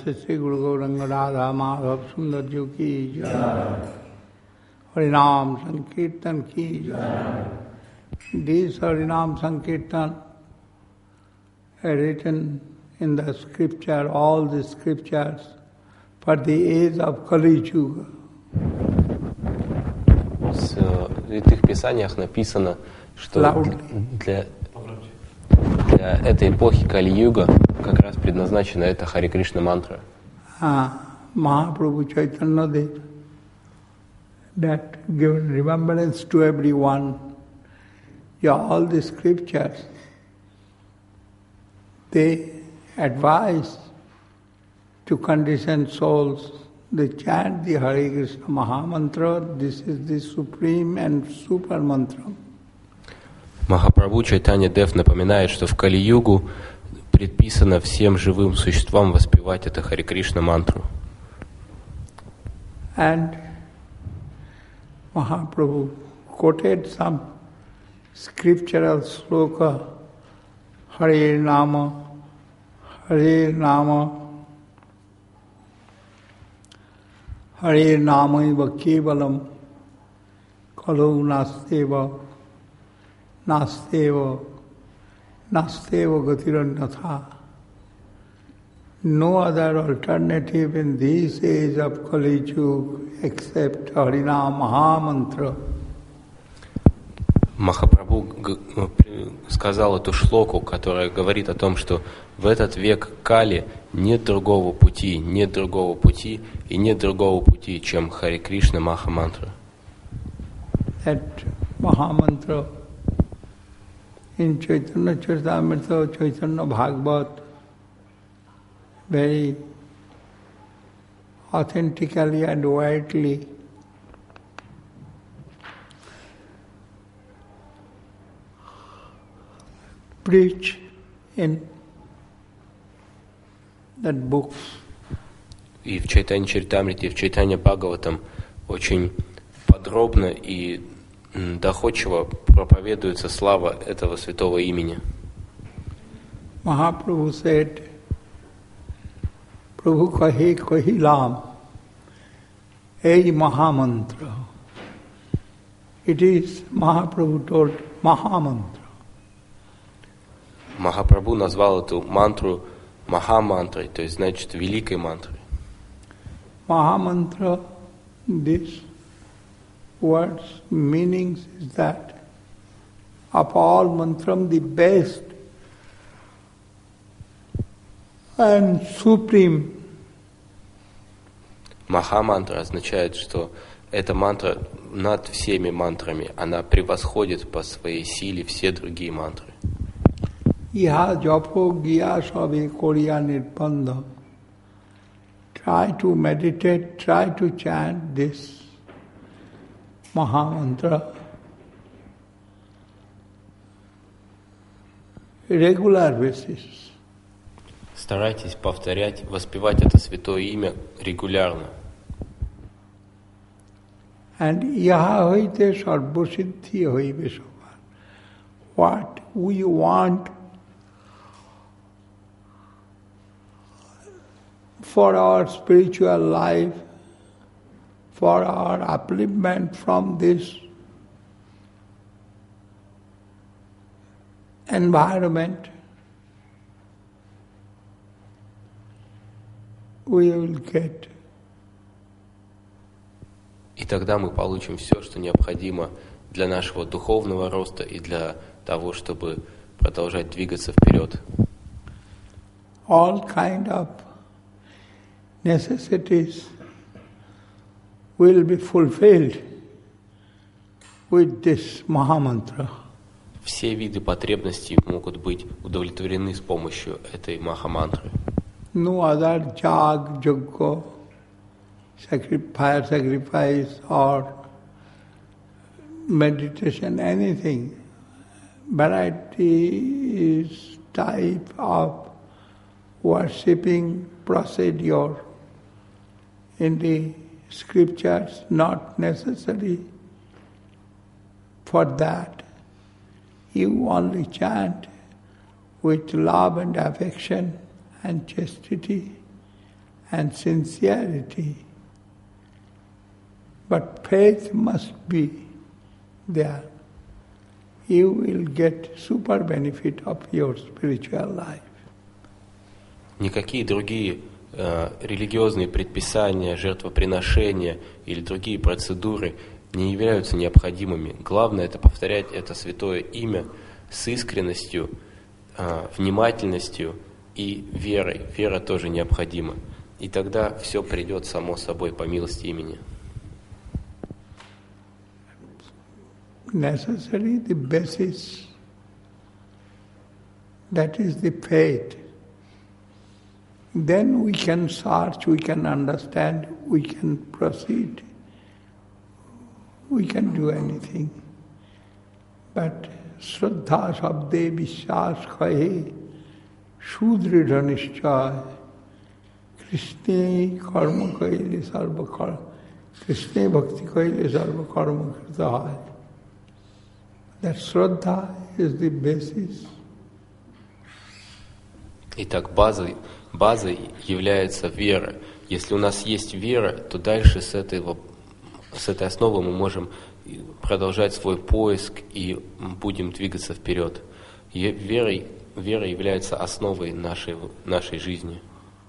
Sri Guru Gauranga Radha Madhav Sundar Ji ki jai. Harinam Sankirtan ki jai. These Harinam Sankirtan are written in the scripture, all the scriptures, for the age of Kali Yuga. В святых писаниях написано, что для этой эпохи Кали-юга как раз предназначена эта Хари Кришна мантра. Mahaprabhu Chaitanya Dev, that given remembrance to everyone, all the scriptures, they advise to conditioned souls. They chant the Hare Krishna Mahamantra. This is the supreme and super mantra. Махапрабху Чайтанья Дев напоминает, что в Кали-югу предписано всем живым существам воспевать это Хари Кришна мантру. And Mahaprabhu quoted some scriptural sloka, Hare Nama, Hare Nama, Hare Namaiva Kevalam, Kalu Nasteva, Nasteva, Nasteva Gatirannatha. No other alternative in this age of Kali Yuga except Harinam Mahamantra. Махапрабху сказал эту шлоку, которая говорит о том, что в этот век Кали нет другого пути, и нет другого пути, чем Хари Кришна Махамантра. That Mahamantra in Chaitanya Charitamrita, Chaitanya Bhagavat, very authentically and widely preach in that book. И в Чайтанья Чаритамрите, и в Чайтанья Бхагаватам очень подробно и доходчиво проповедуется слава этого святого имени. Mahaprabhu said, Prabhu kahe kahilam, ei Mahamantra. It is, Mahaprabhu told, Mahamantra. Махапрабху назвал эту мантру Махамантрой, то есть, значит, великой мантрой. Mahamantra, this word's meanings is that of all mantram the best and supreme. Махамантра означает, что эта мантра над всеми мантрами, она превосходит по своей силе все другие мантры. Iha japo gya sabe koriya nirpanda. Try to meditate, try to chant this Mahamantra regular basis. Старайтесь повторять, воспевать это святое имя регулярно. And yaha hoite sarvasiddhi hoibe soban. What we want for our spiritual life, for our upliftment from this environment, we will get. И тогда мы получим все, что необходимо для нашего духовного роста и для того, чтобы продолжать двигаться вперед. All kind of necessities will be fulfilled with this Mahamantra. Все виды потребностей могут быть удовлетворены с помощью этой Махамантры. No other jag, yajna, sacrifice or meditation, anything. Variety is type of worshipping procedure in the scriptures, not necessary for that. You only chant with love and affection and chastity and sincerity. But faith must be there. You will get super benefit of your spiritual life. Никакие другие религиозные предписания, жертвоприношения или другие процедуры не являются необходимыми. Главное это повторять это святое имя с искренностью, внимательностью и верой. Вера тоже необходима. И тогда все придет само собой по милости имени. Necessary the basis, that is the faith. Then we can search, we can understand, we can proceed, we can do anything. But Shraddha Shabde Vishwas Khaye Shudridha Nishchay Krishne Karma Kaile Sarva Karma Krishne Bhakti Kaile Sarva Karma Krita. That Shraddha is the basis. Итак, базой является вера. Если у нас есть вера, то дальше с этой основы мы можем продолжать свой поиск и будем двигаться вперед. Вера является основой нашей жизни.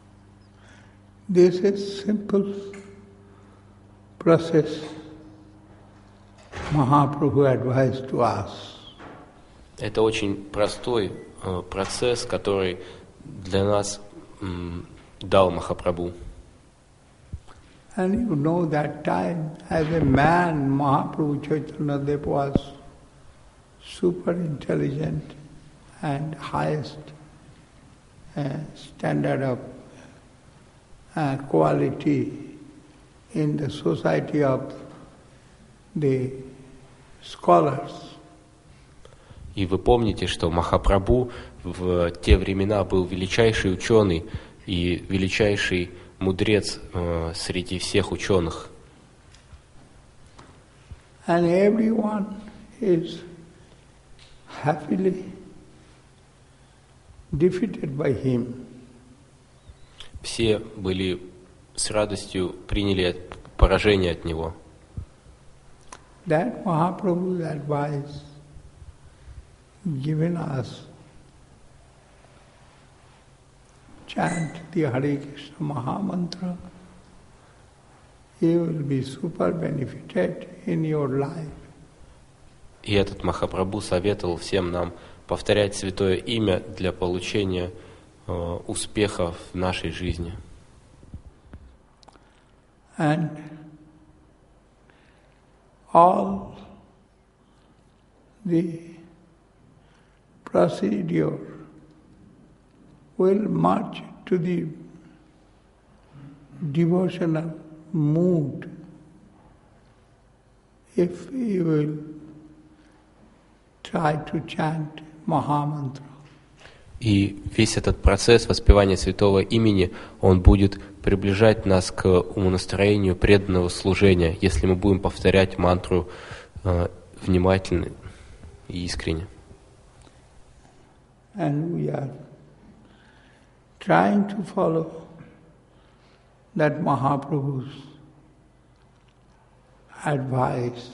This is simple process Mahaprabhu advised to us. Это очень простой процесс, который для нас дал Махапрабху. And you know that time, as a man, Mahaprabhu Chaitanya Dev was super intelligent and highest standard of quality in the society of the scholars. И вы помните, что Махапрабху в те времена был величайший ученый и величайший мудрец среди всех ученых. And everyone is happily defeated by him. Все были с радостью приняли поражение от него. That Mahaprabhu's advice given us, chant the Hare Krishna Mahamantra, you will be super benefited in your life. И этот Махапрабху советовал всем нам повторять святое имя для получения успеха в нашей жизни. And all the procedure will march to the devotional mood if you will try to chant Mahamantra. И весь этот процесс воспевания святого имени, он будет приближать нас к умонастроению преданного служения, если мы будем повторять мантру внимательно и искренне. And we are trying to follow that Mahaprabhu's advice.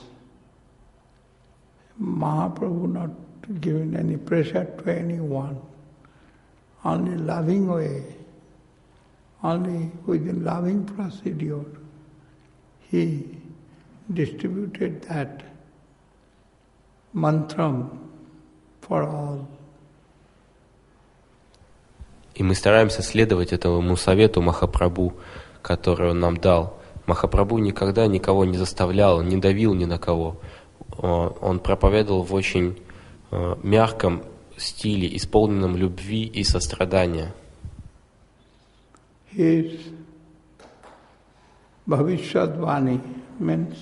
Mahaprabhu not giving any pressure to anyone, only loving way, only within loving procedure, he distributed that mantram for all. И мы стараемся следовать этому совету Махапрабху, который он нам дал. Махапрабху никогда никого не заставлял, не давил ни на кого. Он проповедовал в очень мягком стиле, исполненном любви и сострадания. His Bhavishyatvani means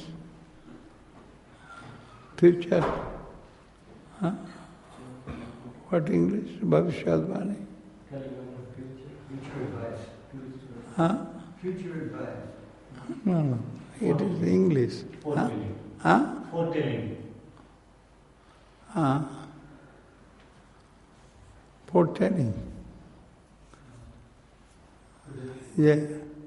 future. Huh? What English? Bhavishyatvani? Future advice. Huh? Future advice. No, it is English. Huh? Huh? Foretelling. Foretelling. Yeah.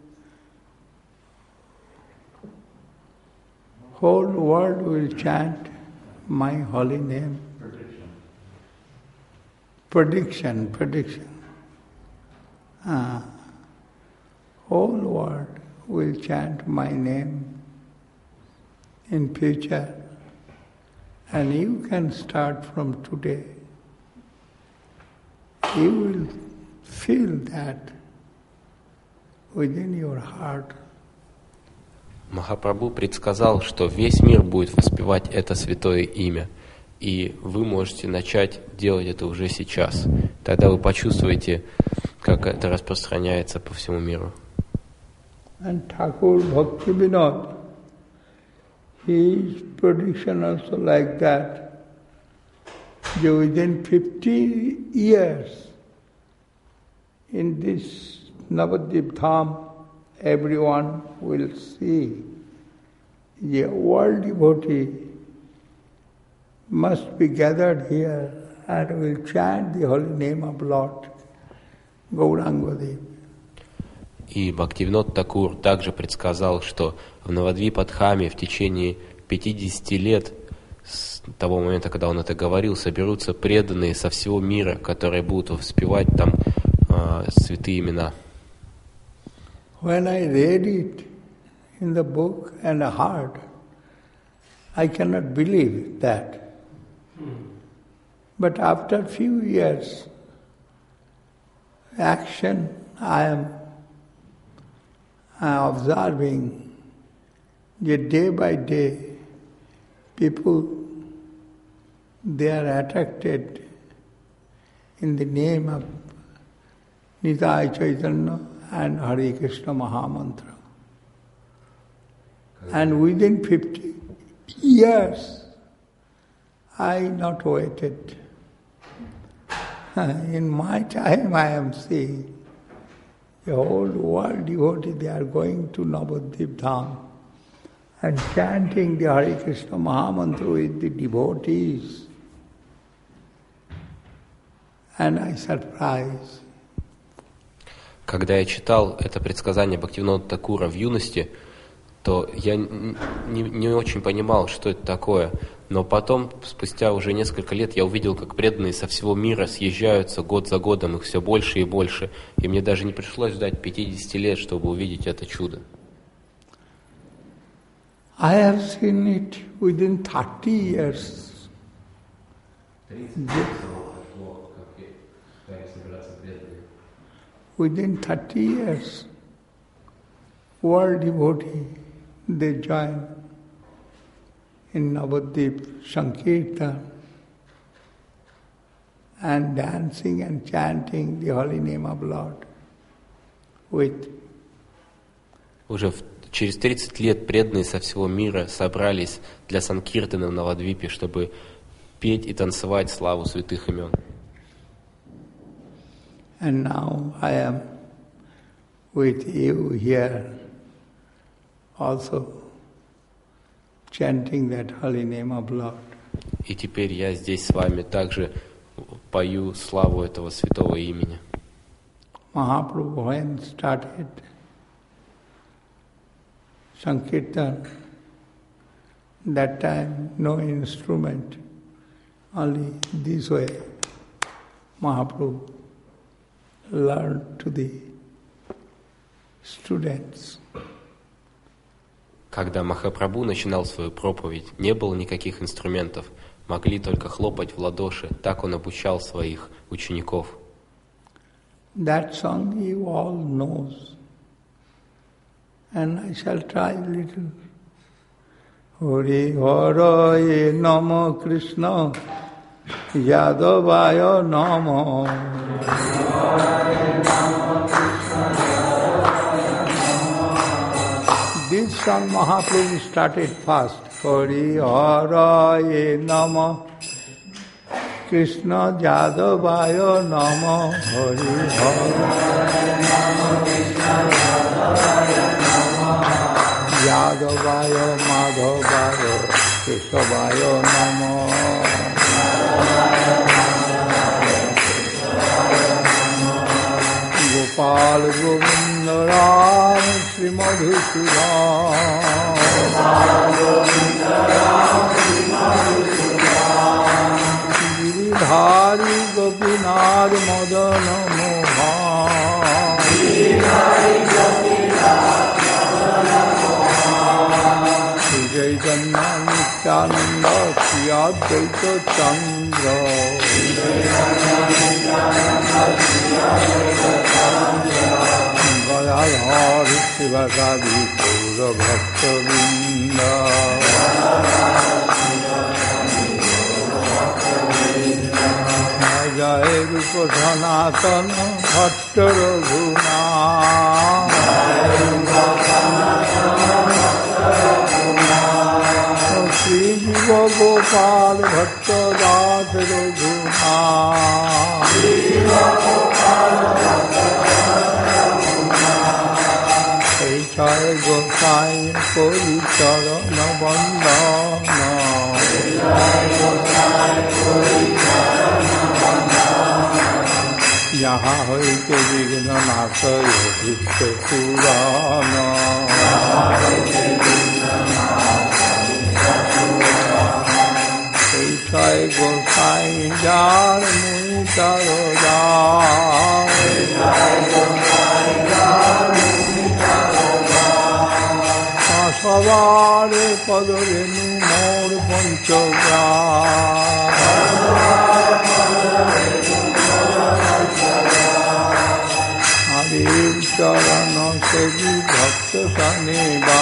whole world will chant my holy name. Prediction. Whole world will chant my name in future, and you can start from today. You will feel that within your heart. Махапрабху предсказал, что весь мир будет воспевать это святое имя, и вы можете начать делать это уже сейчас. Тогда вы почувствуете, как это распространяется по всему миру. And Thakur Bhakti Vinod, his prediction also like that, that within 50 years in this Navadvip Dham, everyone will see the world devotee must be gathered here and will chant the holy name of Lord Gauranga Dev. И Бхактивинод Такур также предсказал, что в Навадвипадхаме в течение 50 лет с того момента, когда он это говорил, соберутся преданные со всего мира, которые будут воспевать там святые имена. When I read it in the book and heard, I cannot believe that. But after a few years, action I am observing that day by day people, they are attracted in the name of Nitai Chaitanya and Hare Krishna Mahamantra. And within 50 years, I not waited. In my time I am seeing the whole world devotee, they are going to Navadvip Dham and chanting the Hare Krishna Mahamantra with the devotees. And I surprised. Когда я читал это предсказание Бхактивинода Такура в юности, то я не очень понимал, что это такое. Но потом, спустя уже несколько лет, я увидел, как преданные со всего мира съезжаются год за годом, их все больше и больше. И мне даже не пришлось ждать 50 лет, чтобы увидеть это чудо. I have seen it within 30 years. Within 30 years, world devotee, they join in Navadvip Sankirtan and dancing and chanting the holy name of Lord with. Уже через 30 лет преданные со всего мира собрались для Санкиртана в Навадвипе, чтобы петь и танцевать славу святых имен. And now I am with you here also chanting that holy name of Lord. И теперь я здесь с вами также пою славу этого святого имени. Mahaprabhu, when started Sankirtan, that time no instrument, only this way Mahaprabhu learned to the students. Когда Махапрабху начинал свою проповедь, не было никаких инструментов, могли только хлопать в ладоши. Так он обучал своих учеников. That song you all knows, and I shall try a little. Hare Hare Namo Krishna Yadavaya Namo. This song Mahaprabhu started first. Hare Hare Namo Krishna Yadavaya Namo. Hare Hare Yadavaya Madhavaya Keshavaya Namo. Gopal Govinda Govind Ram Shri Madhusudan Giridhari Gopinath Madan Mohan Shri Chaitanya Nityanand Shri Advaita चंद्र गदाधर शिवसादि गौर भक्तवृंद जय रूप सनातन भट्ट रघुनाथ श्री जीव गोपाल भट्ट दास रघुनाथ जय गोसाई कोई चरण बंदन यहाँ होते विघ्न नाश विश्व पुराण जय गोसाई जार मुनि तरो सवार पदरेणु मोर हरिर चरण सेवी भक्त सनेवा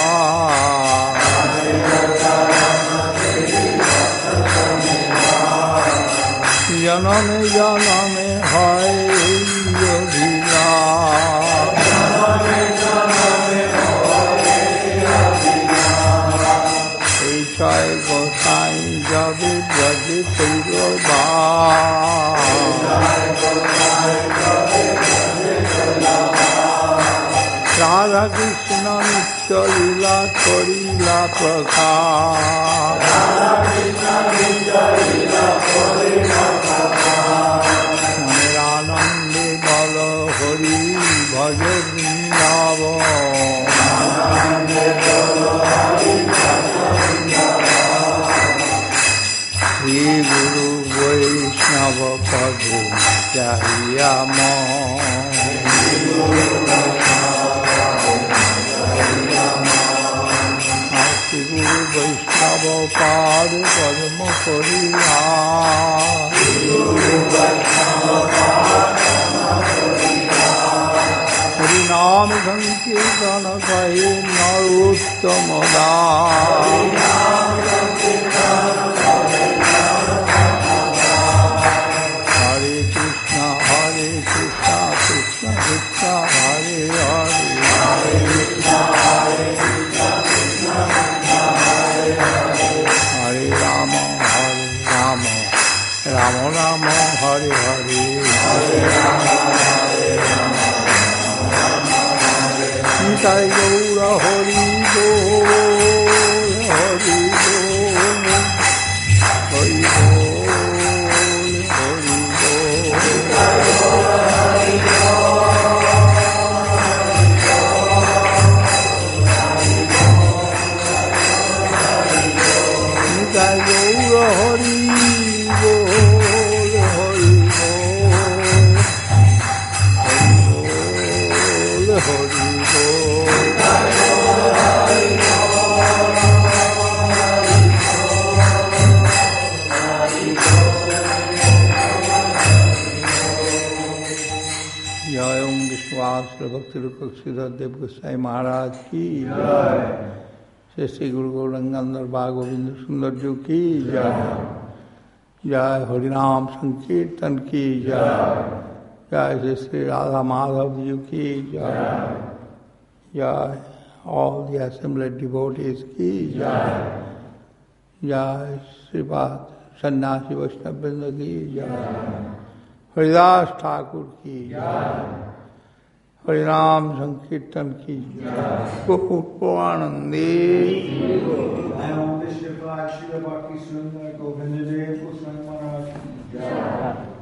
जनमे जनमे है जय गोसाई जब ब्रज तिरुबा राधा कृष्ण नित्य लीला करिला प्रसाद मনের आनंदे बल हरि भज वृंदावन श्री गुरु वैष्णव पदे चाहिया श्री गुरु वैष्णव पाद पद्म करिया हरि नाम संकीर्तन कहे नरोत्तम दास हरे कृष्ण कृष्ण कृष्ण हरे हरे हरे राम राम राम हरे हरे निताय गौर हरि बोल हरि बोल हरि बोल हरि निताय गौर हरि बोल हरि बोल हरि जय ओम विश्वास भक्ति रूप श्रीधर देव गोसाई महाराज की जय श्री गुरु गौरंगंदर बा गोविंद सुंदर जी की जय जय हरिनाम संकीर्तन की जय जय श्री राधा माधव जी की जय जय ऑल द assembled devotees की जय जय श्रीपाद सन्यासी वैष्णव वृंद की जय हरिदास ठाकुर की हरिनाम संकीर्तन की को आनंदे Govinda Dev Goswami Maharaj.